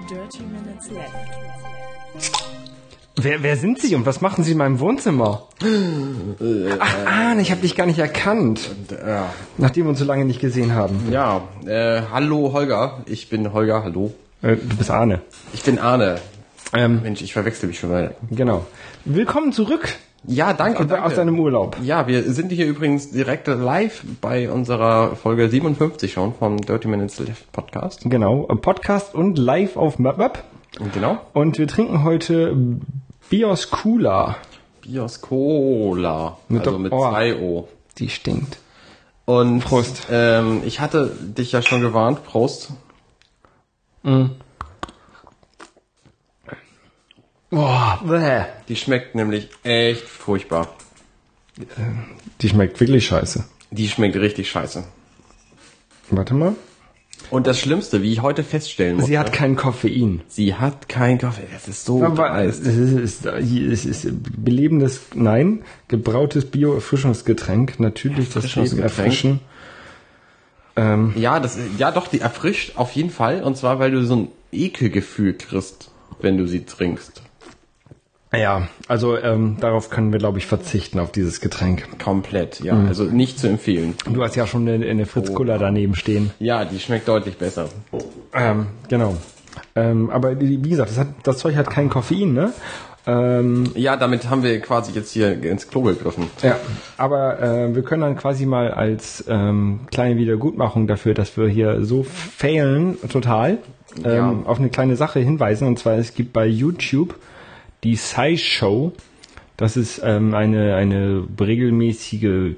Dirty Minutes Left. Wer sind Sie und was machen Sie in meinem Wohnzimmer? Ach, Arne, ich habe dich gar nicht erkannt. Nachdem wir uns so lange nicht gesehen haben. Ja, hallo Holger. Ich bin Holger, hallo. Du bist Arne. Ich bin Arne. Mensch, ich verwechsel mich schon mal. Genau. Willkommen zurück. Ja, danke. Aus deinem Urlaub. Ja, wir sind hier übrigens direkt live bei unserer Folge 57 schon vom Dirty Minutes Left Podcast. Genau, Podcast und live auf MapMap. Genau. Und wir trinken heute Bios Cola. Bios Cola. Mit 2 O. Die stinkt. Und Prost. Ich hatte dich ja schon gewarnt. Prost. Mhm. Boah, bäh. Die schmeckt nämlich echt furchtbar. Die schmeckt wirklich scheiße. Die schmeckt richtig scheiße. Warte mal. Und das Schlimmste, wie ich heute feststellen muss. Sie hat kein Koffein. Sie hat kein Kaffee. Das ist so dreist. Es ist belebendes, gebrautes Bio-Erfrischungsgetränk. Natürlich das Leben erfrischen. Ja, doch, die erfrischt auf jeden Fall. Und zwar, weil du so ein Ekelgefühl kriegst, wenn du sie trinkst. Ja, also darauf können wir, glaube ich, verzichten, auf dieses Getränk. Komplett, ja. Also nicht zu empfehlen. Du hast ja schon eine Fritz Cola daneben stehen. Ja, die schmeckt deutlich besser. Genau. Aber wie gesagt, das Zeug hat kein Koffein, ne? Ja, damit haben wir quasi jetzt hier ins Klo gegriffen. Ja, aber wir können dann quasi mal als kleine Wiedergutmachung dafür, dass wir hier so failen, total, auf eine kleine Sache hinweisen. Und zwar, es gibt bei YouTube die SciShow. Das ist eine regelmäßige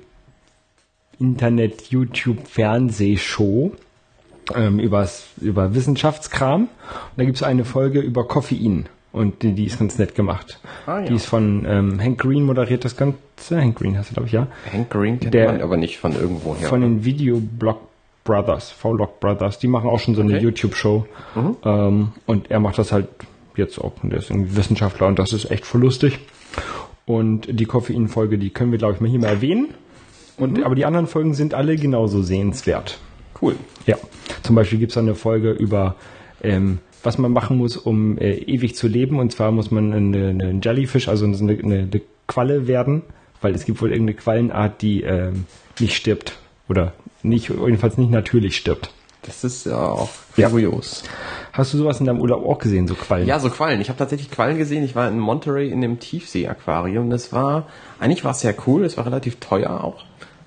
Internet-YouTube-Fernsehshow über Wissenschaftskram. Und da gibt es eine Folge über Koffein. Und die ist ganz nett gemacht. Ah, ja. Die ist von Hank Green moderiert das Ganze. Hank Green heißt er, glaube ich, ja. Hank Green kennt man aber nicht von irgendwo her. Von den Videoblog Brothers, V-Log Brothers. Die machen auch schon so eine YouTube-Show. Und er macht das halt jetzt auch. Und der ist irgendwie Wissenschaftler und das ist echt voll lustig. Und die Koffein-Folge, die können wir, glaube ich, mal hier mal erwähnen. Aber die anderen Folgen sind alle genauso sehenswert. Cool. Ja. Zum Beispiel gibt es eine Folge über was man machen muss, um ewig zu leben. Und zwar muss man eine Jellyfish, also eine Qualle werden, weil es gibt wohl irgendeine Quallenart, die nicht stirbt. Oder jedenfalls nicht natürlich stirbt. Das ist ja auch kurios. Hast du sowas in deinem Urlaub auch gesehen, so Quallen? Ja, so Quallen. Ich habe tatsächlich Quallen gesehen. Ich war in Monterey in dem Tiefsee-Aquarium. Eigentlich war es sehr cool. Es war relativ teuer auch.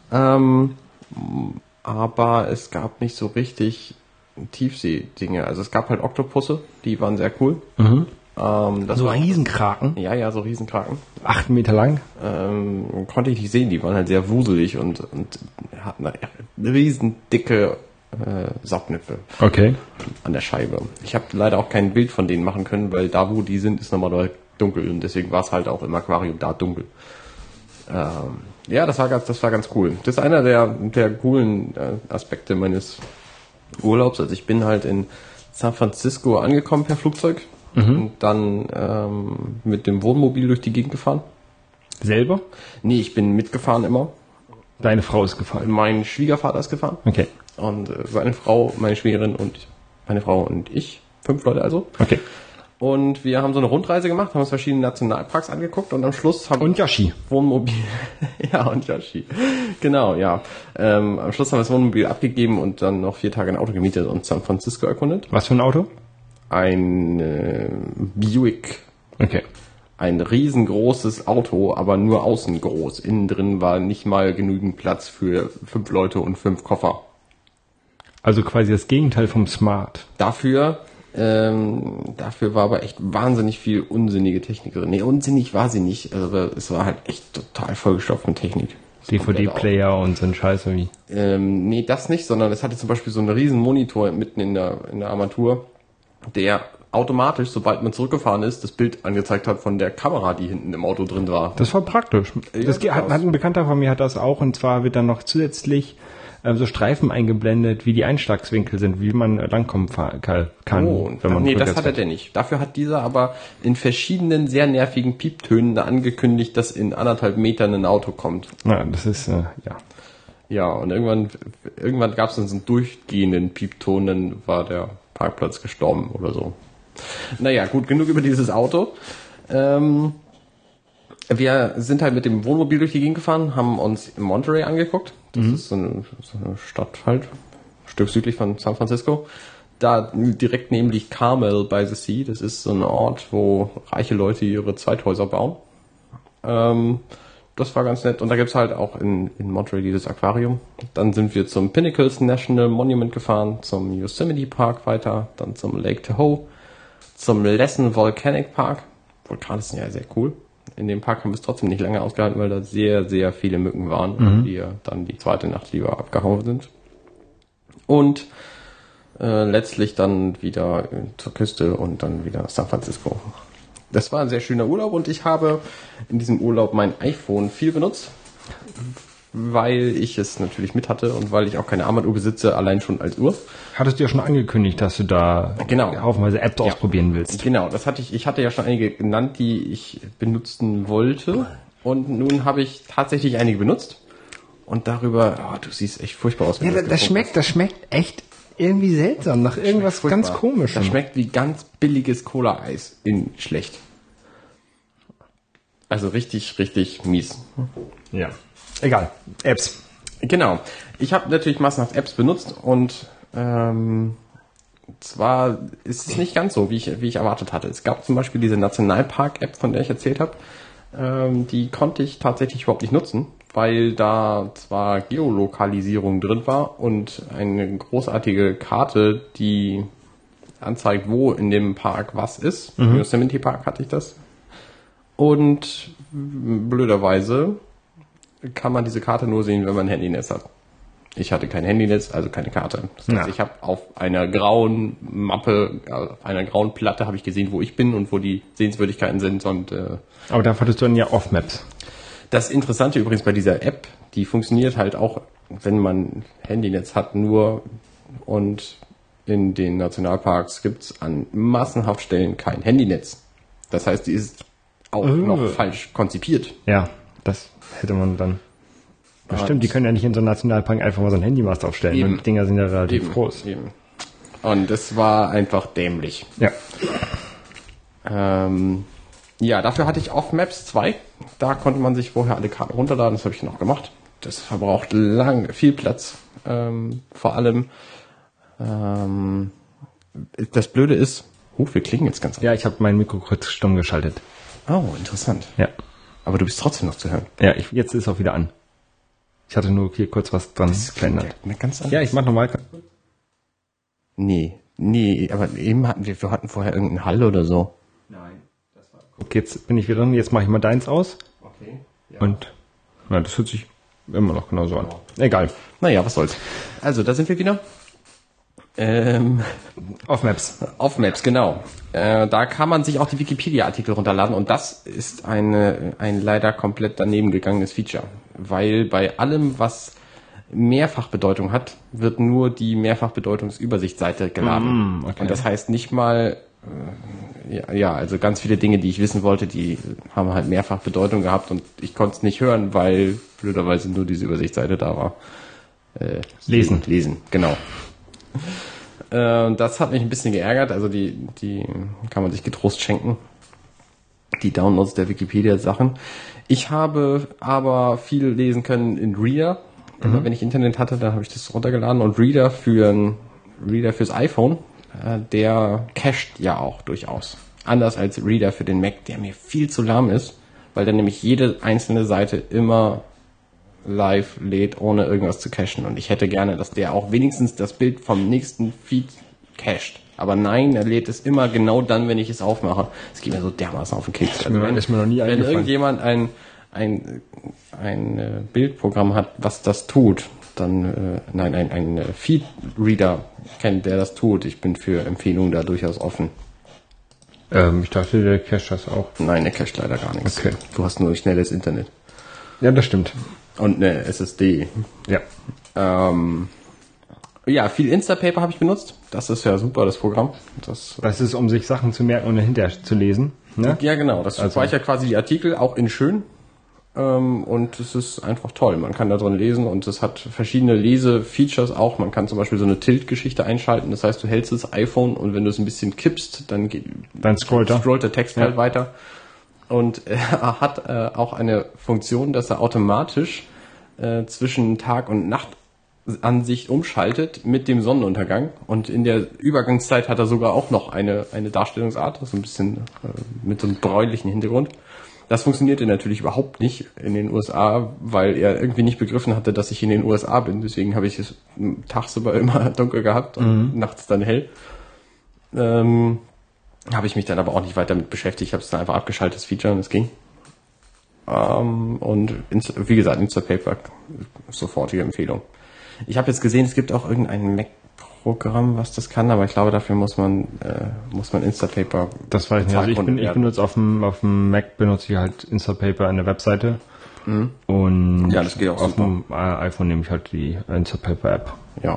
Aber es gab nicht so richtig Tiefsee-Dinge. Also es gab halt Oktopusse, die waren sehr cool. So Riesenkraken? Ja, so Riesenkraken. 8 Meter lang? Konnte ich nicht sehen, die waren halt sehr wuselig und hatten riesen dicke Saugnäpfe an der Scheibe. Ich habe leider auch kein Bild von denen machen können, weil da, wo die sind, ist nochmal dunkel und deswegen war es halt auch im Aquarium da dunkel. Ja, das war ganz cool. Das ist einer der coolen Aspekte meines Urlaubs. Also ich bin halt in San Francisco angekommen per Flugzeug und dann mit dem Wohnmobil durch die Gegend gefahren. Selber? Nee, ich bin mitgefahren immer. Deine Frau ist gefahren? Mein Schwiegervater ist gefahren. Okay. Und seine Frau, meine Schwägerin und meine Frau und ich. 5 Leute also. Okay. Und wir haben so eine Rundreise gemacht, haben uns verschiedene Nationalparks angeguckt und am Schluss haben und Yoshi. Wohnmobil. Ja, und Yoshi. Genau, ja. Am Schluss haben wir das Wohnmobil abgegeben und dann noch 4 Tage ein Auto gemietet und San Francisco erkundet. Was für ein Auto? Ein Buick. Okay. Ein riesengroßes Auto, aber nur außen groß. Innen drin war nicht mal genügend Platz für 5 Leute und 5 Koffer. Also quasi das Gegenteil vom Smart. Dafür war aber echt wahnsinnig viel unsinnige Technik drin. Nee, unsinnig war sie nicht. Also es war halt echt total vollgestopft mit Technik. DVD-Player und so ein Scheiß irgendwie. Nee, das nicht, sondern es hatte zum Beispiel so einen riesen Monitor mitten in der Armatur, der automatisch, sobald man zurückgefahren ist, das Bild angezeigt hat von der Kamera, die hinten im Auto drin war. Das war praktisch. Hat ein Bekannter von mir hat das auch, und zwar wird dann noch zusätzlich so Streifen eingeblendet, wie die Einschlagswinkel sind, wie man langkommen kann. Wenn man das hat er nicht. Dafür hat dieser aber in verschiedenen sehr nervigen Pieptönen angekündigt, dass in 1,5 Metern ein Auto kommt. Ja, das ist, ja. Ja, und irgendwann gab es dann so einen durchgehenden Piepton, dann war der Parkplatz gestorben oder so. Naja, gut, genug über dieses Auto. Wir sind halt mit dem Wohnmobil durch die Gegend gefahren, haben uns in Monterey angeguckt. Das ist so eine Stadt halt, ein Stück südlich von San Francisco. Da direkt neben liegt Carmel by the Sea. Das ist so ein Ort, wo reiche Leute ihre Zweithäuser bauen. Das war ganz nett. Und da gibt's halt auch in Monterey dieses Aquarium. Dann sind wir zum Pinnacles National Monument gefahren, zum Yosemite Park weiter, dann zum Lake Tahoe, zum Lassen Volcanic Park. Vulkane sind ja sehr cool. In dem Park haben wir es trotzdem nicht lange ausgehalten, weil da sehr, sehr viele Mücken waren und wir dann die zweite Nacht lieber abgehauen sind. Und letztlich dann wieder zur Küste und dann wieder San Francisco. Das war ein sehr schöner Urlaub und ich habe in diesem Urlaub mein iPhone viel benutzt, weil ich es natürlich mit hatte und weil ich auch keine Armbanduhr besitze, allein schon als Uhr. Hattest du ja schon angekündigt, dass du da haufenweise Apps ausprobieren willst. Genau, das hatte ich hatte ja schon einige genannt, die ich benutzen wollte und nun habe ich tatsächlich einige benutzt und darüber, du siehst echt furchtbar aus. Ja, das schmeckt echt irgendwie seltsam, nach irgendwas ganz Komischem. Das schmeckt wie ganz billiges Cola-Eis in schlecht. Also richtig, richtig mies. Ja. Egal. Apps. Genau. Ich habe natürlich massenhaft Apps benutzt und zwar ist es nicht ganz so, wie ich erwartet hatte. Es gab zum Beispiel diese Nationalpark-App, von der ich erzählt habe. Die konnte ich tatsächlich überhaupt nicht nutzen, weil da zwar Geolokalisierung drin war und eine großartige Karte, die anzeigt, wo in dem Park was ist. Im Yosemite Park hatte ich das. Und blöderweise kann man diese Karte nur sehen, wenn man ein Handynetz hat. Ich hatte kein Handynetz, also keine Karte. Das heißt, ich habe auf einer grauen Mappe, auf einer grauen Platte habe ich gesehen, wo ich bin und wo die Sehenswürdigkeiten sind. Und aber da hattest du dann ja Off-Maps. Das Interessante übrigens bei dieser App, die funktioniert halt auch, wenn man Handynetz hat, nur und in den Nationalparks gibt's an massenhaft Stellen kein Handynetz. Das heißt, die ist auch noch falsch konzipiert. Ja, das hätte man dann... Das stimmt, die können ja nicht in so einem Nationalpark einfach mal so ein Handymast aufstellen. Eben. Und die Dinger sind ja relativ groß. Eben. Und das war einfach dämlich. Ja. Ja, dafür hatte ich Off-Maps 2. Da konnte man sich vorher alle Karten runterladen. Das habe ich noch gemacht. Das verbraucht viel Platz. Vor allem, das Blöde ist, wir klingen jetzt ganz anders. Ja, ich habe mein Mikro kurz stumm geschaltet. Oh, interessant. Ja. Aber du bist trotzdem noch zu hören. Ja, jetzt ist es auch wieder an. Ich hatte nur hier kurz was dran verändert. Ja, ich mach nochmal. Nee, aber eben hatten wir hatten vorher irgendeinen Hall oder so. Nein, das war... Okay, jetzt bin ich wieder drin. Jetzt mache ich mal deins aus. Okay. Ja. Und das hört sich immer noch genauso an. Egal. Naja, was soll's. Also, da sind wir wieder. Off-Maps. Off-Maps, genau. Da kann man sich auch die Wikipedia-Artikel runterladen und das ist ein leider komplett daneben gegangenes Feature. Weil bei allem, was Mehrfachbedeutung hat, wird nur die Mehrfachbedeutungsübersichtsseite geladen. Okay. Und das heißt nicht mal, also ganz viele Dinge, die ich wissen wollte, die haben halt Mehrfachbedeutung gehabt und ich konnte es nicht hören, weil blöderweise nur diese Übersichtsseite da war. Lesen, genau. Das hat mich ein bisschen geärgert, also die kann man sich getrost schenken, die Downloads der Wikipedia-Sachen. Ich habe aber viel lesen können in Reader. Immer wenn ich Internet hatte, dann habe ich das runtergeladen und Reader fürs iPhone, der cached ja auch durchaus. Anders als Reader für den Mac, der mir viel zu lahm ist, weil dann nämlich jede einzelne Seite immer live lädt, ohne irgendwas zu cachen. Und ich hätte gerne, dass der auch wenigstens das Bild vom nächsten Feed cached. Aber nein, er lädt es immer genau dann, wenn ich es aufmache. Es geht mir so dermaßen auf den Keks. Also ist mir noch nie wenn irgendjemand ein Bildprogramm hat, was das tut, dann ein Feed-Reader kennt, der das tut. Ich bin für Empfehlungen da durchaus offen. Ich dachte, der cached das auch. Nein, der cached leider gar nichts. Okay. Du hast nur schnelles Internet. Ja, das stimmt. Und eine SSD. Ja. Ja, viel Instapaper habe ich benutzt. Das ist ja super, das Programm. Das ist, um sich Sachen zu merken und dahinter zu lesen. Ne? Ja, genau. Das speichert quasi die Artikel auch in schön. Und es ist einfach toll. Man kann da drin lesen und es hat verschiedene Lesefeatures auch. Man kann zum Beispiel so eine Tilt-Geschichte einschalten. Das heißt, du hältst das iPhone und wenn du es ein bisschen kippst, dann scrollt der Text halt weiter. Und er hat auch eine Funktion, dass er automatisch zwischen Tag- und Nachtansicht umschaltet mit dem Sonnenuntergang. Und in der Übergangszeit hat er sogar auch noch eine Darstellungsart, so ein bisschen mit so einem bräunlichen Hintergrund. Das funktionierte natürlich überhaupt nicht in den USA, weil er irgendwie nicht begriffen hatte, dass ich in den USA bin. Deswegen habe ich es tagsüber immer dunkel gehabt und nachts dann hell. Habe ich mich dann aber auch nicht weiter damit beschäftigt. Ich habe es dann einfach abgeschaltet, das Feature, und es ging. Und wie gesagt, Instapaper, sofortige Empfehlung. Ich habe jetzt gesehen, es gibt auch irgendein Mac-Programm, was das kann, aber ich glaube, dafür muss man Instapaper. Das weiß ich nicht. Also ich benutze auf dem Mac benutze ich halt Instapaper an der Webseite. Und ja, das geht auch auf dem iPhone nehme ich halt die Instapaper-App. Ja.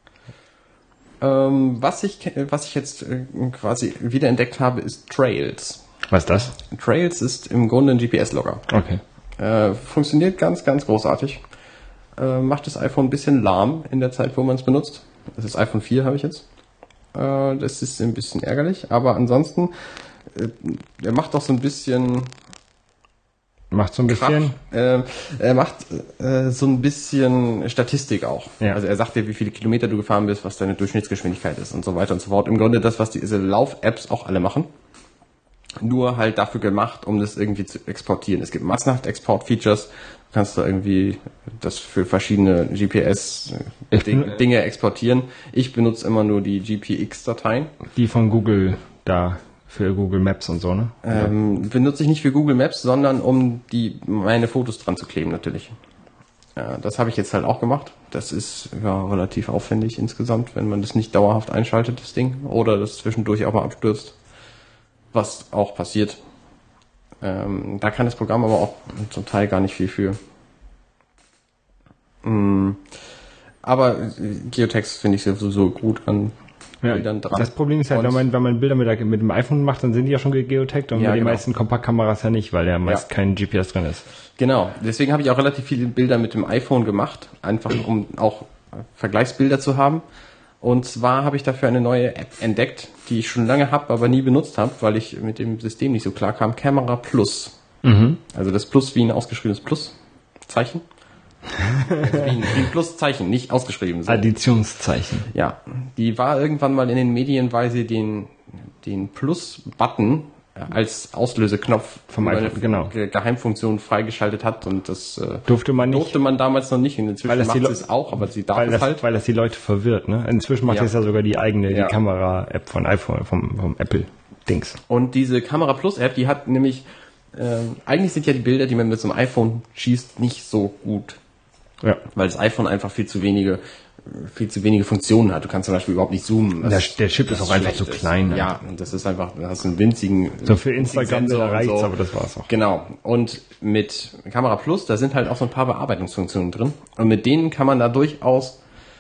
Was ich jetzt quasi wiederentdeckt habe, ist Trails. Was ist das? Trails ist im Grunde ein GPS-Logger. Okay. Funktioniert ganz, ganz großartig. Macht das iPhone ein bisschen lahm in der Zeit, wo man es benutzt. Das ist iPhone 4 habe ich jetzt. Das ist ein bisschen ärgerlich, aber ansonsten, er macht doch so ein bisschen... Macht so ein bisschen? Er macht so ein bisschen Statistik auch. Ja. Also er sagt dir, wie viele Kilometer du gefahren bist, was deine Durchschnittsgeschwindigkeit ist und so weiter und so fort. Im Grunde das, was diese Lauf-Apps auch alle machen. Nur halt dafür gemacht, um das irgendwie zu exportieren. Es gibt Massenhaft-Export-Features. Du kannst da irgendwie das für verschiedene GPS-Dinge exportieren. Ich benutze immer nur die GPX-Dateien. Die von Google da für Google Maps und so, ne? Benutze ich nicht für Google Maps, sondern um meine Fotos dran zu kleben natürlich. Ja, das habe ich jetzt halt auch gemacht. Das ist ja relativ aufwendig insgesamt, wenn man das nicht dauerhaft einschaltet, das Ding. Oder das zwischendurch auch mal abstürzt. Was auch passiert. Da kann das Programm aber auch zum Teil gar nicht viel für. Aber Geotext finde ich sowieso gut an Bildern dran. Das Problem ist halt, wenn man Bilder mit dem iPhone macht, dann sind die ja schon geotaggt und mit den meisten Kompaktkameras ja nicht, weil ja meist kein GPS drin ist. Genau, deswegen habe ich auch relativ viele Bilder mit dem iPhone gemacht, einfach um auch Vergleichsbilder zu haben. Und zwar habe ich dafür eine neue App entdeckt, die ich schon lange habe, aber nie benutzt habe, weil ich mit dem System nicht so klar kam. Camera Plus. Also das Plus wie ein ausgeschriebenes Plus-Zeichen. Also wie ein Pluszeichen, nicht ausgeschrieben. So. Additionszeichen. Ja, die war irgendwann mal in den Medien, weil sie den Plus-Button als Auslöseknopf vom iPhone, genau, Geheimfunktion freigeschaltet hat und das durfte man damals noch nicht. Inzwischen macht sie es auch, aber sie darf es halt. Weil das die Leute verwirrt, ne? Inzwischen macht es ja sogar die Kamera-App von iPhone, vom Apple-Dings. Und diese Kamera Plus-App, die hat nämlich, eigentlich sind ja die Bilder, die man mit so einem iPhone schießt, nicht so gut. Ja. Weil das iPhone einfach viel zu wenige Funktionen hat. Du kannst zum Beispiel überhaupt nicht zoomen. Der Chip ist auch einfach zu klein. Ja, und das ist einfach, du hast einen winzigen... So für Instagram reicht's, aber das war's auch. Genau. Und mit Kamera Plus, da sind halt auch so ein paar Bearbeitungsfunktionen drin. Und mit denen kann man da durchaus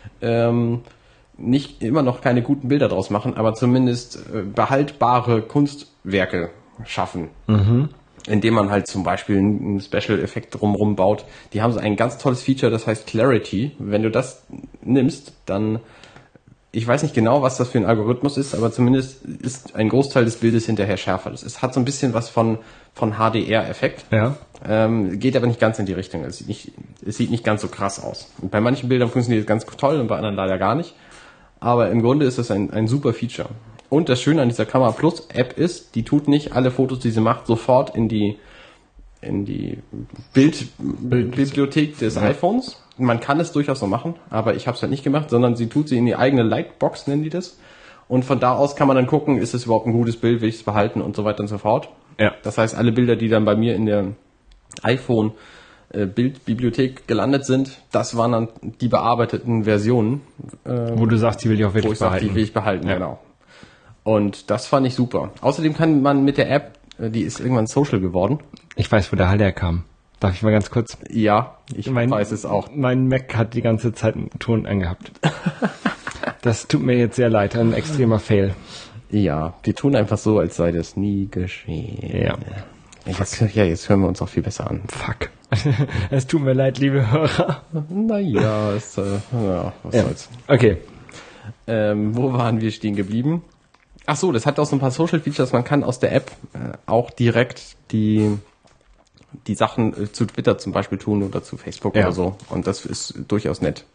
nicht immer noch keine guten Bilder draus machen, aber zumindest behaltbare Kunstwerke schaffen. Indem man halt zum Beispiel einen Special-Effekt drumherum baut. Die haben so ein ganz tolles Feature, das heißt Clarity. Wenn du das nimmst, dann, ich weiß nicht genau, was das für ein Algorithmus ist, aber zumindest ist ein Großteil des Bildes hinterher schärfer. Es hat so ein bisschen was von HDR-Effekt. Ja. Geht aber nicht ganz in die Richtung. Es sieht nicht ganz so krass aus. Und bei manchen Bildern funktioniert es ganz toll und bei anderen leider gar nicht. Aber im Grunde ist es ein super Feature. Und das Schöne an dieser Kamera Plus App ist, die tut nicht alle Fotos, die sie macht, sofort in die Bildbibliothek des iPhones. Man kann es durchaus so machen, aber ich habe es halt nicht gemacht, sondern sie tut sie in die eigene Lightbox, nennen die das. Und von da aus kann man dann gucken, ist es überhaupt ein gutes Bild, will ich es behalten und so weiter und so fort. Ja. Das heißt, alle Bilder, die dann bei mir in der iPhone Bildbibliothek gelandet sind, das waren dann die bearbeiteten Versionen. Wo du sagst, die will ich auch wirklich behalten. Die will ich behalten, genau. Und das fand ich super. Außerdem kann man mit der App, die ist irgendwann social geworden. Ich weiß, wo der Hall herkam. Darf ich mal ganz kurz? Ja, ich weiß es auch. Mein Mac hat die ganze Zeit einen Ton angehabt. Das tut mir jetzt sehr leid, ein extremer Fail. Ja, die tun einfach so, als sei das nie geschehen. Ja. Jetzt hören wir uns auch viel besser an. Fuck. Es tut mir leid, liebe Hörer. Naja, was soll's. Okay. Wo waren wir stehen geblieben? Ach so, das hat auch so ein paar Social Features. Man kann aus der App auch direkt die Sachen zu Twitter zum Beispiel tun oder zu Facebook oder so. Und das ist durchaus nett.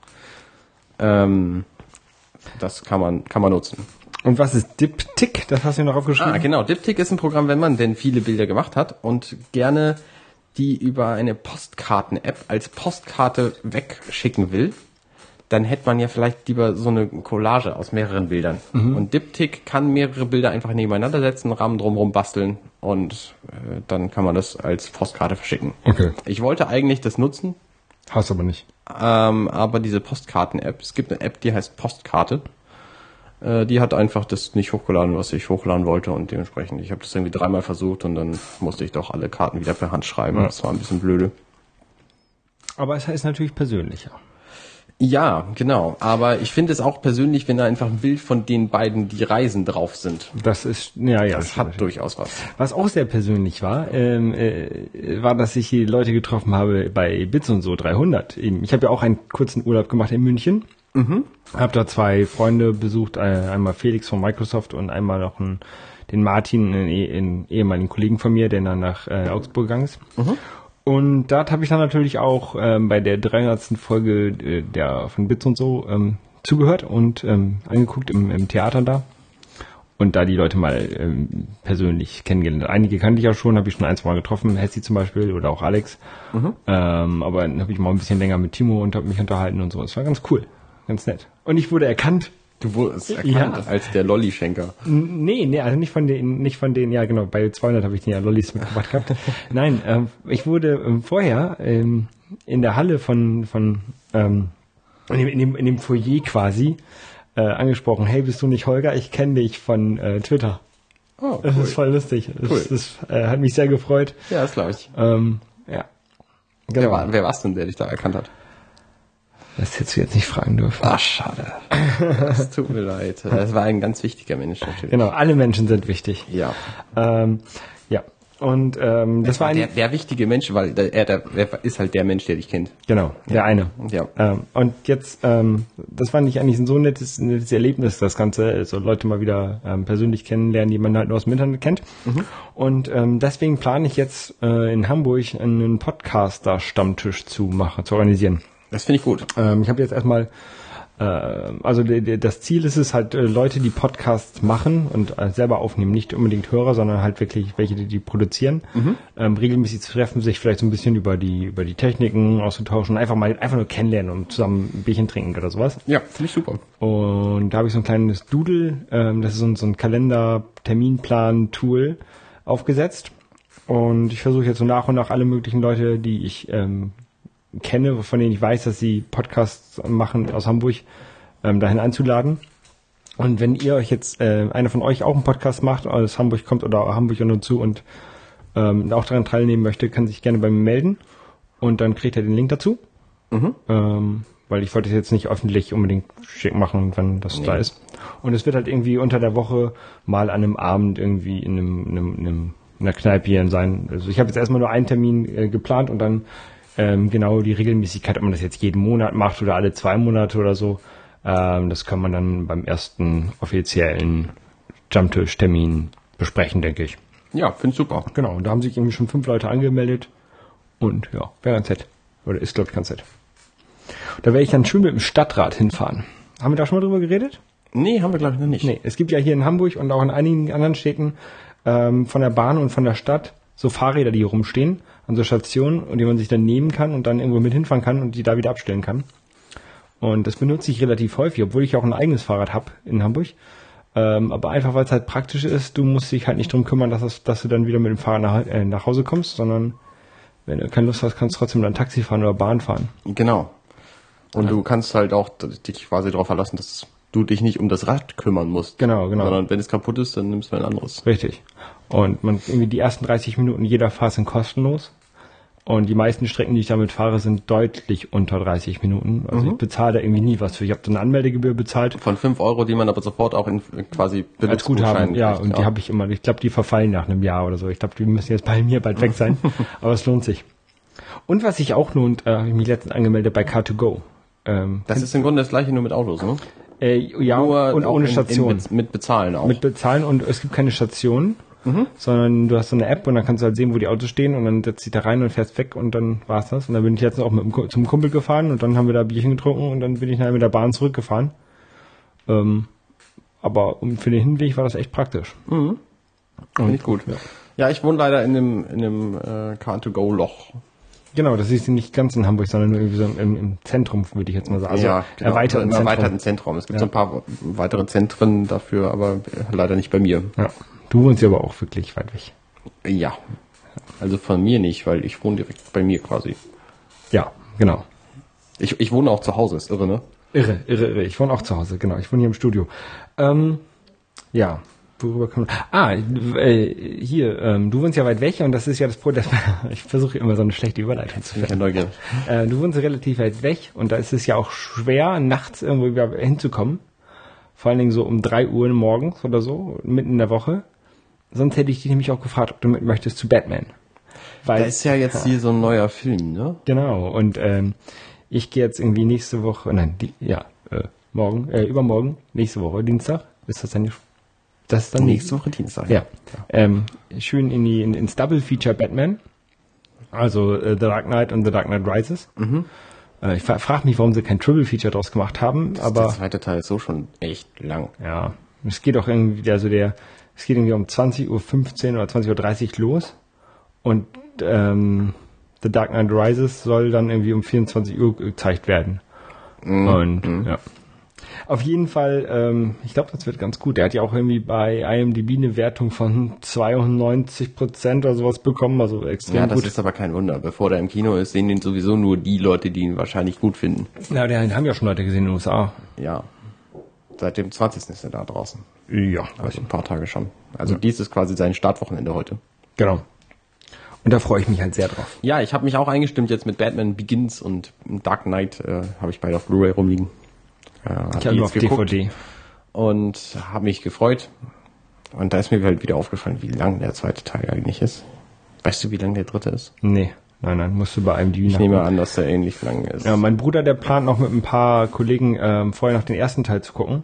Das kann man nutzen. Und was ist Diptyque? Das hast du noch aufgeschrieben? Genau. Diptyque ist ein Programm, wenn man denn viele Bilder gemacht hat und gerne die über eine Postkarten-App als Postkarte wegschicken will, dann hätte man ja vielleicht lieber so eine Collage aus mehreren Bildern. Und Diptyque kann mehrere Bilder einfach nebeneinander setzen, Rahmen drumherum basteln und dann kann man das als Postkarte verschicken. Okay. Ich wollte eigentlich das nutzen. Hast aber nicht. Aber diese Postkarten-App, es gibt eine App, die heißt Postkarte. Die hat einfach das nicht hochgeladen, was ich hochladen wollte und dementsprechend, ich habe das irgendwie 3-mal versucht und dann musste ich doch alle Karten wieder per Hand schreiben. Ja. Das war ein bisschen blöde. Aber es ist natürlich persönlicher. Ja, genau. Aber ich finde es auch persönlich, wenn da einfach ein Bild von den beiden, die Reisen drauf sind. Das ist, das hat durchaus was. Was auch sehr persönlich war, war, dass ich die Leute getroffen habe bei Bits und so 300. Ich habe ja auch einen kurzen Urlaub gemacht in München. Habe da 2 Freunde besucht, einmal Felix von Microsoft und einmal noch den Martin, einen ehemaligen Kollegen von mir, der dann nach Augsburg gegangen ist. Und dort habe ich dann natürlich auch bei der 300. Folge von Bits und so zugehört und angeguckt im Theater da. Und da die Leute mal persönlich kennengelernt. Einige kannte ich auch schon, habe ich schon 1-2 Mal getroffen, Hessi zum Beispiel oder auch Alex. Aber dann habe ich mal ein bisschen länger mit Timo und habe mich unterhalten und so. Das war ganz cool. Ganz nett. Und ich wurde erkannt. Du wurdest erkannt als der Lolli-Schenker. Nee, also nicht von denen, ja genau, bei 200 habe ich den ja Lollis mitgebracht gehabt. Nein, ich wurde vorher in der Halle in dem Foyer quasi angesprochen, hey, bist du nicht Holger? Ich kenne dich von Twitter. Oh, cool. Das ist voll lustig. Cool. Das hat mich sehr gefreut. Ja, das glaube ich. Ja. Genau. Wer war's denn, der dich da erkannt hat? Das hättest du jetzt nicht fragen dürfen. Ach, schade. Das tut mir leid. Das war ein ganz wichtiger Mensch natürlich. Genau, alle Menschen sind wichtig. Ja. Ja. Und das war der wichtige Mensch, weil er ist halt der Mensch, der dich kennt. Genau, der eine. Ja. Und jetzt, das fand ich eigentlich ein so nettes Erlebnis, das Ganze, also Leute mal wieder persönlich kennenlernen, die man halt nur aus dem Internet kennt. Und deswegen plane ich jetzt in Hamburg einen Podcaster-Stammtisch zu organisieren. Das finde ich gut. Ich habe jetzt erstmal, also das Ziel ist es halt, Leute, die Podcasts machen und selber aufnehmen, nicht unbedingt Hörer, sondern halt wirklich welche, die produzieren, regelmäßig zu treffen, sich vielleicht so ein bisschen über die Techniken auszutauschen, einfach nur kennenlernen und zusammen ein Bierchen trinken oder sowas. Ja, finde ich super. Und da habe ich so ein kleines Doodle, das ist so ein Kalender-Terminplan-Tool aufgesetzt. Und ich versuche jetzt so nach und nach alle möglichen Leute, die ich kenne, von denen ich weiß, dass sie Podcasts machen aus Hamburg, dahin einzuladen. Und wenn ihr euch jetzt, einer von euch auch einen Podcast macht, aus Hamburg kommt oder Hamburg und zu und auch daran teilnehmen möchte, kann sich gerne bei mir melden und dann kriegt er den Link dazu. Weil ich wollte es jetzt nicht öffentlich unbedingt schick machen, wenn das da ist. Und es wird halt irgendwie unter der Woche mal an einem Abend irgendwie in einer Kneipe hier sein. Also ich habe jetzt erstmal nur einen Termin geplant und dann genau die Regelmäßigkeit, ob man das jetzt jeden Monat macht oder alle 2 Monate oder so, das kann man dann beim ersten offiziellen Stammtisch-Termin besprechen, denke ich. Ja, finde ich super. Genau, und da haben sich irgendwie schon 5 Leute angemeldet und ja, wäre ganz nett. Oder ist, glaube ich, ganz nett. Da werde ich dann schön mit dem Stadtrat hinfahren. Haben wir da schon mal drüber geredet? Nee, haben wir, glaube ich, noch nicht. Nee, es gibt ja hier in Hamburg und auch in einigen anderen Städten von der Bahn und von der Stadt so Fahrräder, die hier rumstehen, an so Stationen, und die man sich dann nehmen kann und dann irgendwo mit hinfahren kann und die da wieder abstellen kann. Und das benutze ich relativ häufig, obwohl ich auch ein eigenes Fahrrad habe in Hamburg. Aber einfach, weil es halt praktisch ist, du musst dich halt nicht drum kümmern, dass du dann wieder mit dem Fahrrad nach Hause kommst, sondern wenn du keine Lust hast, kannst du trotzdem dann Taxi fahren oder Bahn fahren. Genau. Und du kannst halt auch dich quasi darauf verlassen, dass du dich nicht um das Rad kümmern musst. Genau. Sondern wenn es kaputt ist, dann nimmst du ein anderes. Richtig. Und irgendwie die ersten 30 Minuten jeder Fahrt sind kostenlos. Und die meisten Strecken, die ich damit fahre, sind deutlich unter 30 Minuten. Also ich bezahle da irgendwie nie was für. Ich habe so eine Anmeldegebühr bezahlt. Von 5 Euro, die man aber sofort auch in quasi als Guthaben, ja. Und die habe ich immer, ich glaube, die verfallen nach einem Jahr oder so. Ich glaube, die müssen jetzt bei mir bald weg sein. Aber es lohnt sich. Und was sich auch lohnt, habe ich mich letztens angemeldet bei Car2Go. Das ist im Grunde das gleiche, nur mit Autos, ne? Ja, nur und ohne Station. Mit Bezahlen auch. Mit Bezahlen und es gibt keine Station. Sondern du hast so eine App und dann kannst du halt sehen, wo die Autos stehen und dann setzt dich da rein und fährst weg und dann war's das. Und dann bin ich jetzt auch zum Kumpel gefahren und dann haben wir da Bierchen getrunken und dann bin ich nachher mit der Bahn zurückgefahren. Aber für den Hinweg war das echt praktisch. Finde ich gut. Ja, ich wohne leider in einem Car2Go-Loch. Genau, das ist nicht ganz in Hamburg, sondern nur irgendwie so im Zentrum, würde ich jetzt mal sagen. Also ja, genau. Erweiterten Zentrum. Es gibt so ein paar weitere Zentren dafür, aber leider nicht bei mir. Ja. Du wohnst ja aber auch wirklich weit weg. Ja. Also von mir nicht, weil ich wohne direkt bei mir quasi. Ja, genau. Ich wohne auch zu Hause, ist irre, ne? Irre. Ich wohne auch zu Hause, genau. Ich wohne hier im Studio. Ja, worüber kann man... hier, du wohnst ja weit weg und das ist ja das Problem. Ich versuche immer so eine schlechte Überleitung zu finden. Neugierig. Du wohnst relativ weit weg und da ist es ja auch schwer, nachts irgendwo wieder hinzukommen. Vor allen Dingen so um 3 Uhr morgens oder so, mitten in der Woche. Sonst hätte ich dich nämlich auch gefragt, ob du mit möchtest zu Batman. Weil, da ist ja jetzt hier so ein neuer Film, ne? Genau, und ich gehe jetzt irgendwie nächste Woche, übermorgen, nächste Woche, Dienstag, ist das dann das ist dann nächste Woche Dienstag? Ja. Schön ins Double Feature Batman, also The Dark Knight und The Dark Knight Rises. Ich frage mich, warum sie kein Triple Feature draus gemacht haben, aber... Der zweite Teil ist so schon echt lang. Ja, es geht auch irgendwie, es geht irgendwie um 20.15 Uhr oder 20.30 Uhr los und The Dark Knight Rises soll dann irgendwie um 24 Uhr gezeigt werden. Ja. Auf jeden Fall, ich glaube, das wird ganz gut. Der hat ja auch irgendwie bei IMDb eine Wertung von 92% oder sowas bekommen, also extrem gut. Ja, das ist aber kein Wunder. Bevor der im Kino ist, sehen den sowieso nur die Leute, die ihn wahrscheinlich gut finden. Na, den haben ja schon Leute gesehen in den USA. Ja. Seit dem 20. ist er da draußen. Ja. Also ein paar Tage schon. Also dies ist quasi sein Startwochenende heute. Genau. Und da freue ich mich halt sehr drauf. Ja, ich habe mich auch eingestimmt jetzt mit Batman Begins und Dark Knight habe ich beide auf Blu-ray rumliegen. Ich habe nur auf DVD. Und habe mich gefreut. Und da ist mir halt wieder aufgefallen, wie lang der zweite Teil eigentlich ist. Weißt du, wie lang der dritte ist? Nee. Nein, musst du bei IMDb Ich nehme an, dass der ähnlich lang ist. Ja, mein Bruder, der plant noch mit ein paar Kollegen vorher noch den ersten Teil zu gucken.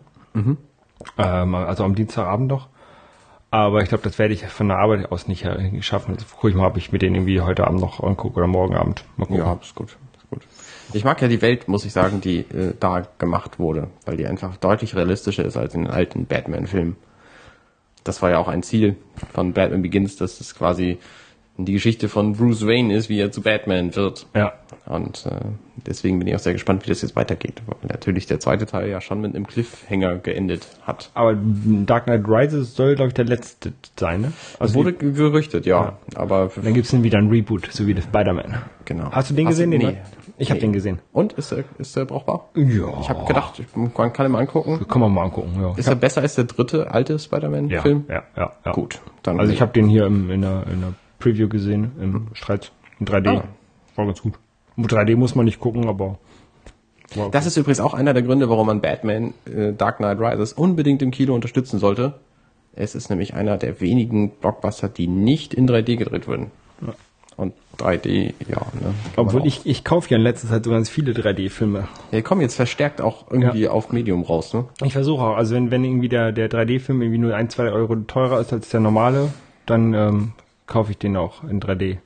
Also am Dienstagabend noch. Aber ich glaube, das werde ich von der Arbeit aus nicht schaffen. Also gucke ich mal, ob ich mir den irgendwie heute Abend noch angucke oder morgen Abend. Mal gucken. Ja, ist gut. Ich mag ja die Welt, muss ich sagen, die da gemacht wurde, weil die einfach deutlich realistischer ist als in den alten Batman-Filmen. Das war ja auch ein Ziel von Batman Begins, dass es quasi die Geschichte von Bruce Wayne ist, wie er zu Batman wird. Ja. Und deswegen bin ich auch sehr gespannt, wie das jetzt weitergeht. Weil natürlich der zweite Teil ja schon mit einem Cliffhanger geendet hat. Aber Dark Knight Rises soll, glaube ich, der letzte sein, ne? Also wurde gerüchtet, ja. Aber dann gibt's dann wieder ein Reboot, so wie das Spider-Man. Genau. Hast du den gesehen? Nee. Ich habe den gesehen. Und? Ist der brauchbar? Ja. Ich habe gedacht, man kann ihn mal angucken. Kann man mal angucken, ja. Ist er besser als der dritte alte Spider-Man-Film? Ja. Gut. Dann also ich habe den hier in der Preview gesehen, im Streit in 3D. War ganz gut. Mit 3D muss man nicht gucken, aber... Das ist übrigens auch einer der Gründe, warum man Batman Dark Knight Rises unbedingt im Kino unterstützen sollte. Es ist nämlich einer der wenigen Blockbuster, die nicht in 3D gedreht wurden. Ja. Und 3D, ja. Ne, obwohl ich kaufe ja in letzter Zeit so ganz viele 3D-Filme. Ja, die kommen jetzt verstärkt auch irgendwie auf Medium raus, ne? Ich versuche auch, also wenn irgendwie der 3D-Film irgendwie nur 1-2 Euro teurer ist als der normale, dann kaufe ich den auch in 3D.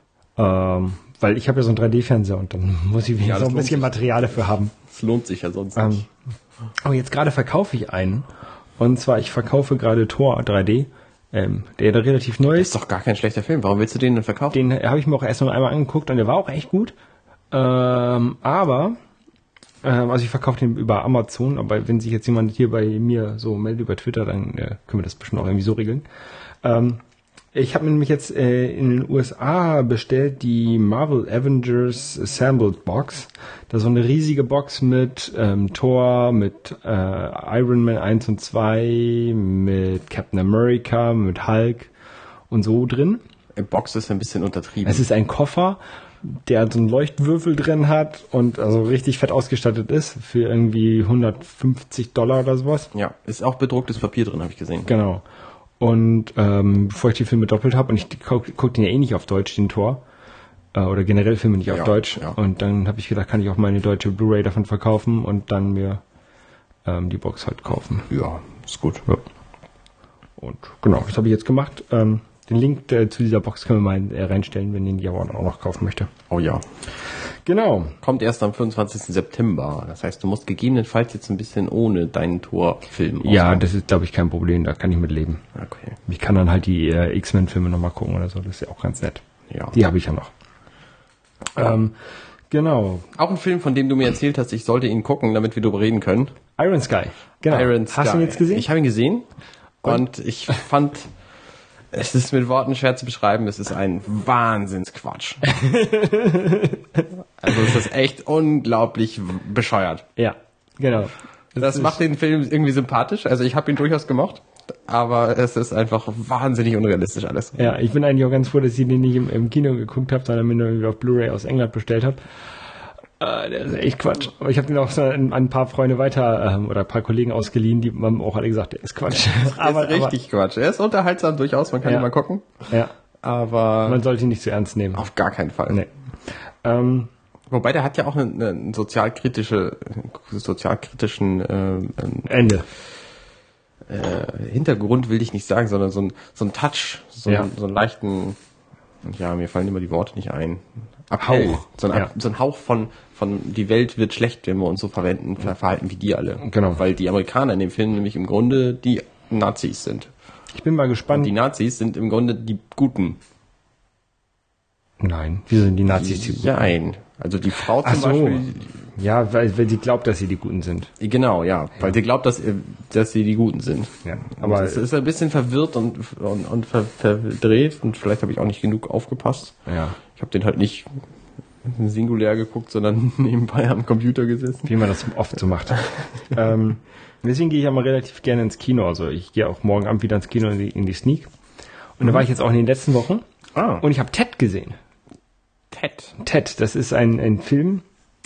Weil ich habe ja so einen 3D-Fernseher und dann muss ich wieder so ein bisschen Material dafür haben. Das lohnt sich ja sonst nicht. Aber jetzt gerade verkaufe ich einen. Und zwar, ich verkaufe gerade Thor 3D. Der relativ neu ist. Das ist doch gar kein schlechter Film. Warum willst du den denn verkaufen? Den habe ich mir auch erst noch einmal angeguckt und der war auch echt gut. Also ich verkaufe den über Amazon, aber wenn sich jetzt jemand hier bei mir so meldet über Twitter, dann können wir das bestimmt auch irgendwie so regeln. Ich habe mir nämlich jetzt in den USA bestellt die Marvel Avengers Assembled Box. Das ist so eine riesige Box mit Thor, mit Iron Man 1 und 2, mit Captain America, mit Hulk und so drin. Box ist ein bisschen untertrieben. Es ist ein Koffer, der so einen Leuchtwürfel drin hat und also richtig fett ausgestattet ist für irgendwie $150 oder sowas. Ja, ist auch bedrucktes Papier drin, habe ich gesehen. Genau. Und bevor ich die Filme doppelt habe, und ich guck den ja eh nicht auf Deutsch, den Tor, oder generell Filme nicht auf Deutsch, und dann habe ich gedacht, kann ich auch meine deutsche Blu-ray davon verkaufen und dann mir die Box halt kaufen. Ja, ist gut. Ja. Und genau, das habe ich jetzt gemacht. Den Link zu dieser Box können wir mal reinstellen, wenn den Jawan auch noch kaufen möchte. Oh ja. Genau. Kommt erst am 25. September. Das heißt, du musst gegebenenfalls jetzt ein bisschen ohne deinen Torfilm ausmachen. Ja, das ist, glaube ich, kein Problem. Da kann ich mit leben. Okay. Ich kann dann halt die X-Men-Filme nochmal gucken oder so. Das ist ja auch ganz nett. Ja. Die habe ich ja noch. Genau. Auch ein Film, von dem du mir erzählt hast, ich sollte ihn gucken, damit wir darüber reden können. Iron Sky. Genau. Iron Sky. Hast du ihn jetzt gesehen? Ich habe ihn gesehen und ich fand, es ist mit Worten schwer zu beschreiben, es ist ein Wahnsinnsquatsch. Also es ist echt unglaublich bescheuert. Ja, genau. Das macht den Film irgendwie sympathisch. Also ich habe ihn durchaus gemocht, aber es ist einfach wahnsinnig unrealistisch alles. Ja, ich bin eigentlich auch ganz froh, dass ich den nicht im Kino geguckt habe, sondern mir nur irgendwie auf Blu-ray aus England bestellt habe. Der ist echt Quatsch. Aber ich habe den auch so an ein paar Freunde weiter oder ein paar Kollegen ausgeliehen, die haben auch alle gesagt, der ist Quatsch. Aber ist richtig Quatsch. Er ist unterhaltsam durchaus, man kann ihn mal gucken. Ja. Aber man sollte ihn nicht zu ernst nehmen. Auf gar keinen Fall. Nee. Wobei der hat ja auch einen sozialkritischen Ende. Hintergrund will ich nicht sagen, sondern so ein Touch, so einen leichten, ja, mir fallen immer die Worte nicht ein. Appell. Hauch. So ein Hauch von die Welt wird schlecht, wenn wir uns so verhalten wie die alle. Genau. Weil die Amerikaner in dem Film nämlich im Grunde die Nazis sind. Ich bin mal gespannt. Und die Nazis sind im Grunde die Guten. Nein, wir sind die Nazis die Guten. Nein. Also die Frau zum Beispiel. Ja, weil sie glaubt, dass sie die Guten sind. Genau, ja. Weil sie glaubt, dass sie die Guten sind. Ja. Aber es ist ein bisschen verwirrt und verdreht und vielleicht habe ich auch nicht genug aufgepasst. Ja. Ich habe den halt nicht singulär geguckt, sondern nebenbei am Computer gesessen. Wie man das oft so macht. Deswegen gehe ich aber relativ gerne ins Kino. Also ich gehe auch morgen Abend wieder ins Kino in die Sneak. Und da war ich jetzt auch in den letzten Wochen. Und ich habe Ted gesehen. Ted, das ist ein Film.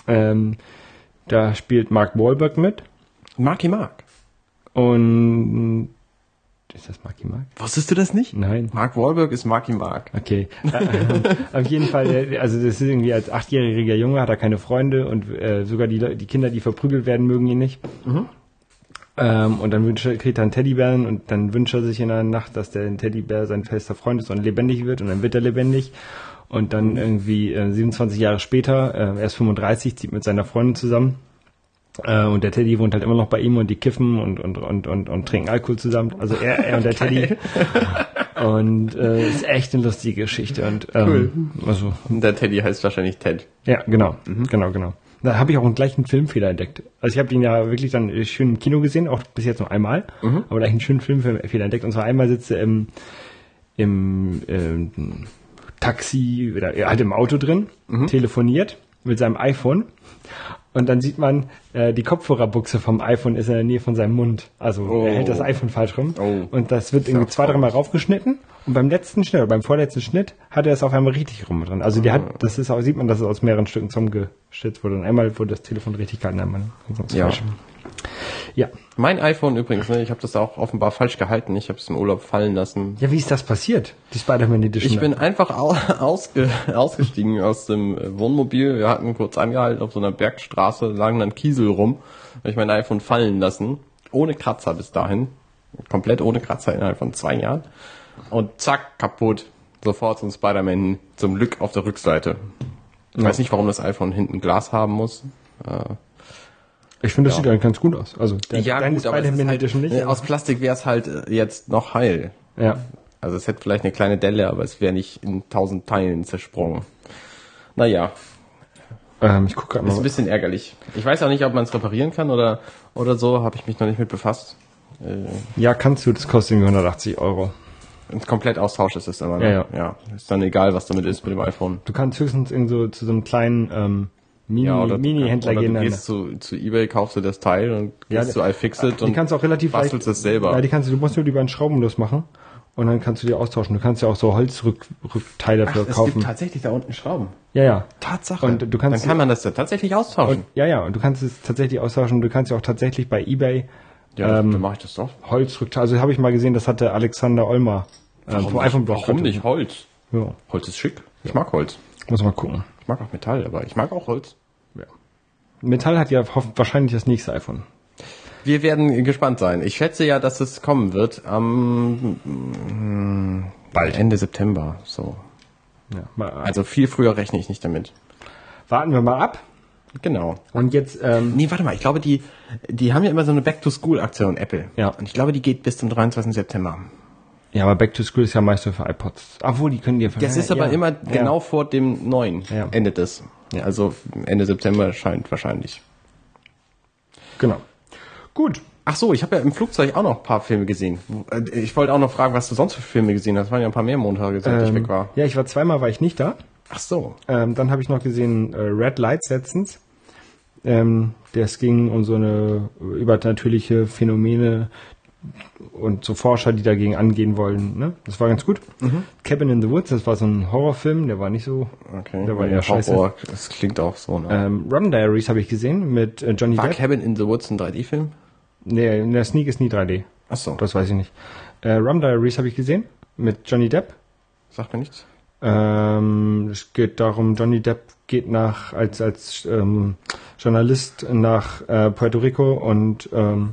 Da spielt Mark Wahlberg mit. Marky Mark. Und ist das Marky Mark? Wusstest du das nicht? Nein. Mark Wahlberg ist Marky Mark. Okay. Auf jeden Fall, also das ist irgendwie als 8-jähriger Junge, hat er keine Freunde und sogar die Kinder, die verprügelt werden, mögen ihn nicht. Und dann kriegt er einen Teddybären und dann wünscht er sich in der Nacht, dass der Teddybär sein fester Freund ist und lebendig wird und dann wird er lebendig. Und dann irgendwie 27 Jahre später, er ist 35, zieht mit seiner Freundin zusammen. Und der Teddy wohnt halt immer noch bei ihm und die kiffen und trinken Alkohol zusammen. Also er und der Teddy. Und ist echt eine lustige Geschichte. Und cool. Also und der Teddy heißt wahrscheinlich Ted. Ja, genau. Genau. Da habe ich auch einen gleichen Filmfehler entdeckt. Also ich habe ihn ja wirklich dann schön im Kino gesehen, auch bis jetzt nur einmal. Aber da habe ich einen schönen Filmfehler entdeckt. Und zwar einmal sitzt er im Taxi oder halt im Auto drin, telefoniert mit seinem iPhone und dann sieht man, die Kopfhörerbuchse vom iPhone ist in der Nähe von seinem Mund. Also er hält das iPhone falsch rum und das wird irgendwie 2-3 Mal raufgeschnitten und beim letzten Schnitt oder beim vorletzten Schnitt hat er es auf einmal richtig rum drin. Also das ist auch, sieht man, dass es aus mehreren Stücken zusammengeschnitzt wurde und einmal wurde das Telefon richtig gehalten, einmal falsch. Ja. Mein iPhone übrigens, ne, ich habe das auch offenbar falsch gehalten. Ich habe es im Urlaub fallen lassen. Ja, wie ist das passiert? Die Spider-Man Edition. Ich bin einfach ausgestiegen aus dem Wohnmobil. Wir hatten kurz angehalten auf so einer Bergstraße, lagen dann Kiesel rum. Habe ich mein iPhone fallen lassen. Ohne Kratzer bis dahin. Komplett ohne Kratzer innerhalb von 2 Jahren. Und zack, kaputt. Sofort zum Spider-Man zum Glück auf der Rückseite. Ich weiß nicht, warum das iPhone hinten Glas haben muss. Ich finde, das sieht eigentlich ganz gut aus. Also deine Spider-Man Edition nicht. Aus Plastik wäre es halt jetzt noch heil. Ja. Also es hätte vielleicht eine kleine Delle, aber es wäre nicht in 1000 Teilen zersprungen. Naja. Ich gucke gerade mal. Ist ein bisschen ärgerlich. Ich weiß auch nicht, ob man es reparieren kann oder so. Habe ich mich noch nicht mit befasst. Ja, kannst du. Das kostet irgendwie 180 €. Ein Komplettaustausch ist es aber. Ne? Ja. Ist dann egal, was damit ist mit dem iPhone. Du kannst höchstens zu so einem kleinen Mini-Händler gehen. Du gehst zu eBay, kaufst du das Teil und gehst zu iFixit und kannst auch relativ bastelst es selber. Ja, du musst nur über einen Schraubenschlüssel machen und dann kannst du die austauschen. Du kannst ja auch so Holzrückteile dafür kaufen. Es gibt tatsächlich da unten Schrauben. Ja. Tatsache. Und du kannst, dann kann man das ja tatsächlich austauschen. Und du kannst es tatsächlich austauschen. Du kannst ja auch tatsächlich bei eBay dann mache ich das doch. Holzrückteile. Also habe ich mal gesehen, das hatte Alexander Olmer. Warum nicht Holz? Ja. Holz ist schick. Ich mag Holz. Muss mal gucken. Ich mag auch Metall, aber ich mag auch Holz. Ja. Metall hat ja wahrscheinlich das nächste iPhone. Wir werden gespannt sein. Ich schätze ja, dass es kommen wird am bald Ende September. So. Ja, also viel früher rechne ich nicht damit. Warten wir mal ab. Genau. Und jetzt... warte mal. Ich glaube, die haben ja immer so eine Back-to-School-Aktion, Apple. Ja. Und ich glaube, die geht bis zum 23. September. Ja, aber Back to School ist ja meist für iPods. Obwohl, die können dir... Das ist aber immer genau vor dem neuen endet es. Ja. Also Ende September scheint wahrscheinlich. Genau. Gut. Ach so, ich habe ja im Flugzeug auch noch ein paar Filme gesehen. Ich wollte auch noch fragen, was du sonst für Filme gesehen hast. Es waren ja ein paar mehr Montage, seit ich weg war. Ja, ich war zweimal, war ich nicht da. Ach so. Dann habe ich noch gesehen Red Lights letztens. Das ging um so eine übernatürliche Phänomene und so Forscher, die dagegen angehen wollen. Ne? Das war ganz gut. Cabin in the Woods, das war so ein Horrorfilm, der war nicht so... Okay. Der war eher scheiße. Horror, das klingt auch so. Ne? Rum Diaries habe ich gesehen mit Johnny Depp. War Cabin in the Woods ein 3D-Film? Nee, der Sneak ist nie 3D. Ach so. Das weiß ich nicht. Rum Diaries habe ich gesehen mit Johnny Depp. Sagt mir nichts. Es geht darum, Johnny Depp geht als Journalist nach Puerto Rico und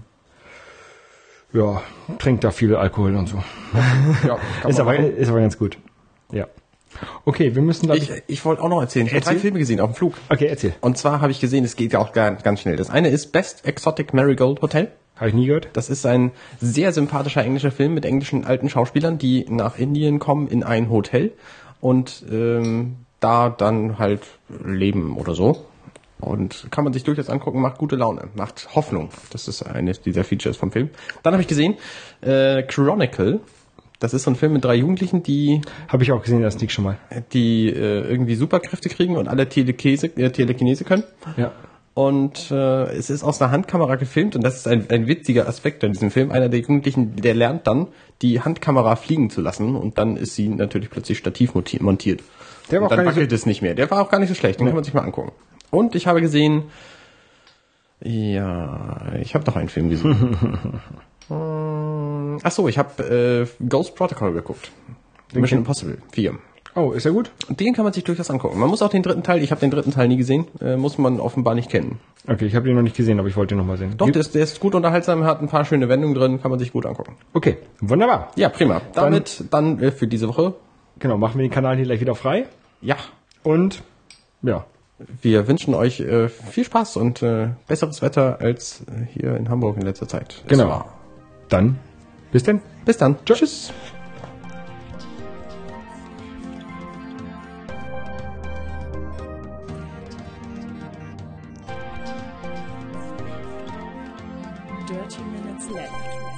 trinkt da viel Alkohol und so. Ja, ist aber ganz gut. Ja. Okay, wir müssen... Ich wollte auch noch erzählen. Ich habe 3 Filme gesehen auf dem Flug. Okay, erzähl. Und zwar habe ich gesehen, es geht ja auch ganz schnell. Das eine ist Best Exotic Marigold Hotel. Habe ich nie gehört. Das ist ein sehr sympathischer englischer Film mit englischen alten Schauspielern, die nach Indien kommen in ein Hotel und da dann halt leben oder so. Und kann man sich durchaus angucken, macht gute Laune, macht Hoffnung. Das ist eines dieser Features vom Film. Dann habe ich gesehen Chronicle. Das ist so ein Film mit 3 Jugendlichen, die... Habe ich auch gesehen, das Sneak schon mal. Die irgendwie Superkräfte kriegen und alle Telekinese können. Ja. Und es ist aus einer Handkamera gefilmt und das ist ein witziger Aspekt an diesem Film. Einer der Jugendlichen, der lernt dann, die Handkamera fliegen zu lassen und dann ist sie natürlich plötzlich stativ montiert. Der war und dann wackelt es nicht mehr. Der war auch gar nicht so schlecht, den kann man sich mal angucken. Und ich habe gesehen... Ja, ich habe noch einen Film gesehen. Ach so, ich habe Ghost Protocol geguckt. Mission Impossible 4. Oh, ist er gut? Den kann man sich durchaus angucken. Man muss auch den dritten Teil, ich habe den dritten Teil nie gesehen, muss man offenbar nicht kennen. Okay, ich habe den noch nicht gesehen, aber ich wollte ihn noch mal sehen. Doch, der ist gut unterhaltsam, hat ein paar schöne Wendungen drin, kann man sich gut angucken. Okay, wunderbar. Ja, prima. Damit dann für diese Woche. Genau, machen wir den Kanal hier gleich wieder frei. Ja. Und, ja. Wir wünschen euch viel Spaß und besseres Wetter als hier in Hamburg in letzter Zeit. Genau. Dann, bis denn. Bis dann. Tschüss. Dirty Minutes Left.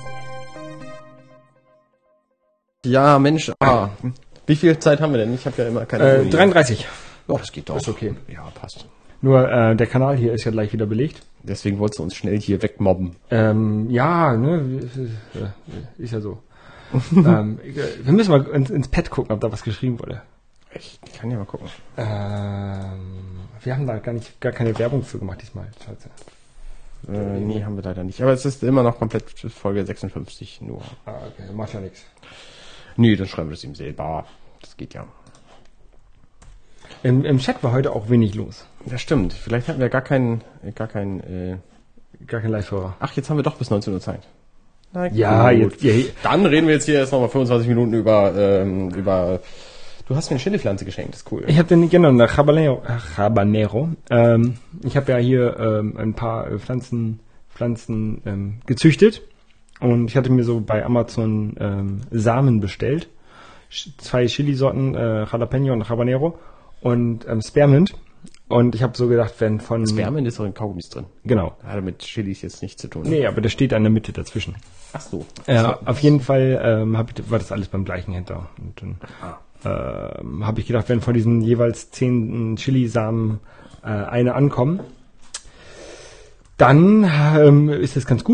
Ja, Mensch. Wie viel Zeit haben wir denn? Ich habe ja immer keine 33. Oh, das geht doch. Ist okay. Ja, passt. Nur der Kanal hier ist ja gleich wieder belegt. Deswegen wolltest du uns schnell hier wegmobben. Ja, ne, ist ja so. Wir müssen mal ins Pad gucken, ob da was geschrieben wurde. Ich kann ja mal gucken. Wir haben da gar keine Werbung für gemacht diesmal. Scheiße. Nee, haben wir leider nicht. Aber es ist immer noch komplett Folge 56 nur. Okay, macht ja nichts. Nee, dann schreiben wir es ihm selber. Das geht ja. Im Chat war heute auch wenig los. Das stimmt. Vielleicht hatten wir gar keinen Live-Hörer. Ach, jetzt haben wir doch bis 19 Uhr Zeit. Na, ja, jetzt. Dann reden wir jetzt hier erst nochmal 25 Minuten über. Du hast mir eine Chili-Pflanze geschenkt, das ist cool. Ich habe den, genau, nach Habanero. Ich habe ja hier ein paar Pflanzen gezüchtet. Und ich hatte mir so bei Amazon Samen bestellt. 2 Chili-Sorten, Jalapeno und Habanero. Und Spearmint. Und ich habe so gedacht, wenn von... Spearmint ist doch in Kaugummis drin. Genau. Hat mit Chilis jetzt nichts zu tun. Nee, aber der steht da in der Mitte dazwischen. Ach so. Auf jeden Fall war das alles beim gleichen Händler. Und dann habe ich gedacht, wenn von diesen jeweils 10 Chilisamen eine ankommen, dann ist das ganz gut.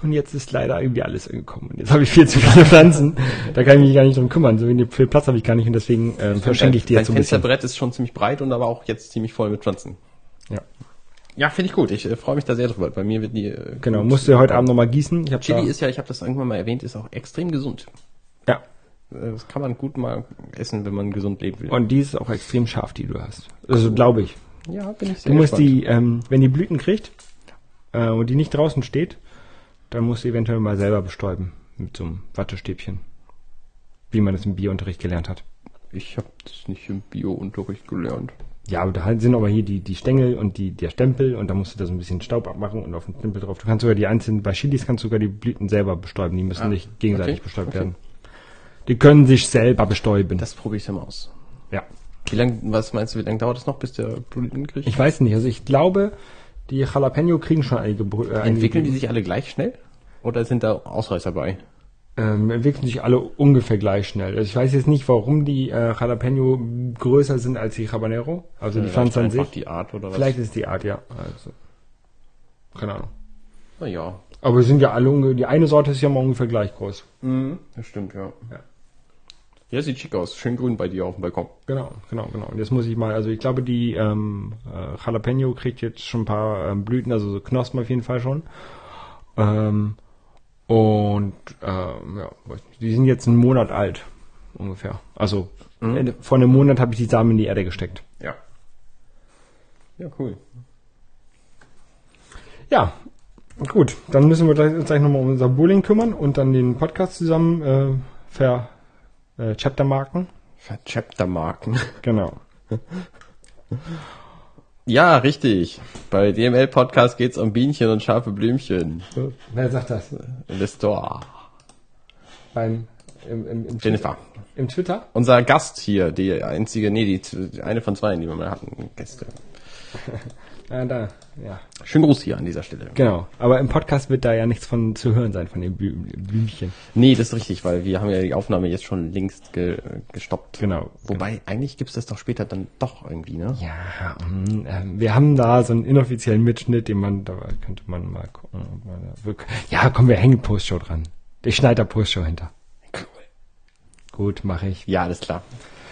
und jetzt ist leider irgendwie alles angekommen. Und jetzt habe ich viel zu viele Pflanzen, da kann ich mich gar nicht drum kümmern. So viel Platz habe ich gar nicht und deswegen verschenke ich die jetzt so ein bisschen. Dein Fensterbrett ist schon ziemlich breit und aber auch jetzt ziemlich voll mit Pflanzen. Ja. Ja, finde ich gut. Ich freue mich da sehr drüber. Bei mir wird die... genau, musst du heute Abend nochmal gießen. Chili ist ja, ich habe das irgendwann mal erwähnt, ist auch extrem gesund. Ja. Das kann man gut mal essen, wenn man gesund leben will. Und die ist auch extrem scharf, die du hast. Also glaube ich. Ja, bin ich sehr Du musst gespannt. die, wenn die Blüten kriegt und die nicht draußen steht, dann musst du eventuell mal selber bestäuben mit so einem Wattestäbchen. Wie man das im Biounterricht gelernt hat. Ich habe das nicht im Bio-Unterricht gelernt. Ja, aber da sind aber hier die Stängel und der Stempel und da musst du da so ein bisschen Staub abmachen und auf den Stempel drauf. Du kannst sogar die einzelnen, bei Chilis kannst du sogar die Blüten selber bestäuben. Die müssen nicht gegenseitig bestäubt werden. Die können sich selber bestäuben. Das probiere ich dann mal aus. Ja. Was meinst du, wie lange dauert das noch, bis der Blüten kriegt? Ich weiß nicht, also ich glaube, die Jalapeno kriegen schon einige Entwickeln die sich alle gleich schnell? Oder sind da Ausreißer bei? Entwickeln sich alle ungefähr gleich schnell. Also ich weiß jetzt nicht, warum die Jalapeno größer sind als die Habanero. Also die Pflanze an sich. Die Art oder was? Vielleicht ist die Art, ja. Also, keine Ahnung. Naja. Aber sind ja alle, die eine Sorte ist ja mal ungefähr gleich groß. Das stimmt, ja. Ja, sieht schick aus. Schön grün bei dir auf dem Balkon. Genau. Und jetzt muss ich mal, also ich glaube, die Jalapeno kriegt jetzt schon ein paar Blüten, also so Knospen auf jeden Fall schon. Die sind jetzt einen Monat alt, ungefähr. Also vor einem Monat habe ich die Samen in die Erde gesteckt. Ja. Ja, cool. Ja, gut. Dann müssen wir uns gleich nochmal um unser Bowling kümmern und dann den Podcast zusammen Chaptermarken. Chaptermarken. Genau. Ja, richtig. Bei DML Podcast geht's um Bienchen und scharfe Blümchen. Wer sagt das? In der Store. Im Jennifer. Im Twitter? Unser Gast hier, die eine von zwei, die wir mal hatten, Gäste. Ja. Schönen Gruß hier an dieser Stelle. Genau. Aber im Podcast wird da ja nichts von zu hören sein, von den Blümchen. Nee, das ist richtig, weil wir haben ja die Aufnahme jetzt schon längst gestoppt. Genau. Wobei, eigentlich gibt's das doch später dann doch irgendwie, ne? Ja, wir haben da so einen inoffiziellen Mitschnitt, da könnte man mal gucken. Ja, komm, wir hängen Postshow dran. Ich schneide da Postshow hinter. Cool. Gut, mache ich. Ja, alles klar.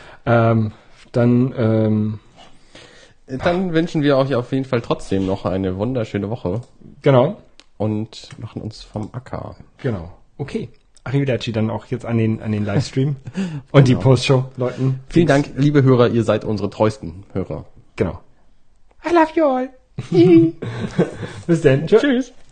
Dann wünschen wir euch auf jeden Fall trotzdem noch eine wunderschöne Woche. Genau. Und machen uns vom Acker. Genau. Okay. Arrivederci dann auch jetzt an den Livestream und die Postshow-Leuten. Vielen Dank, liebe Hörer, ihr seid unsere treuesten Hörer. Genau. I love you all. Bis dann. Tschüss.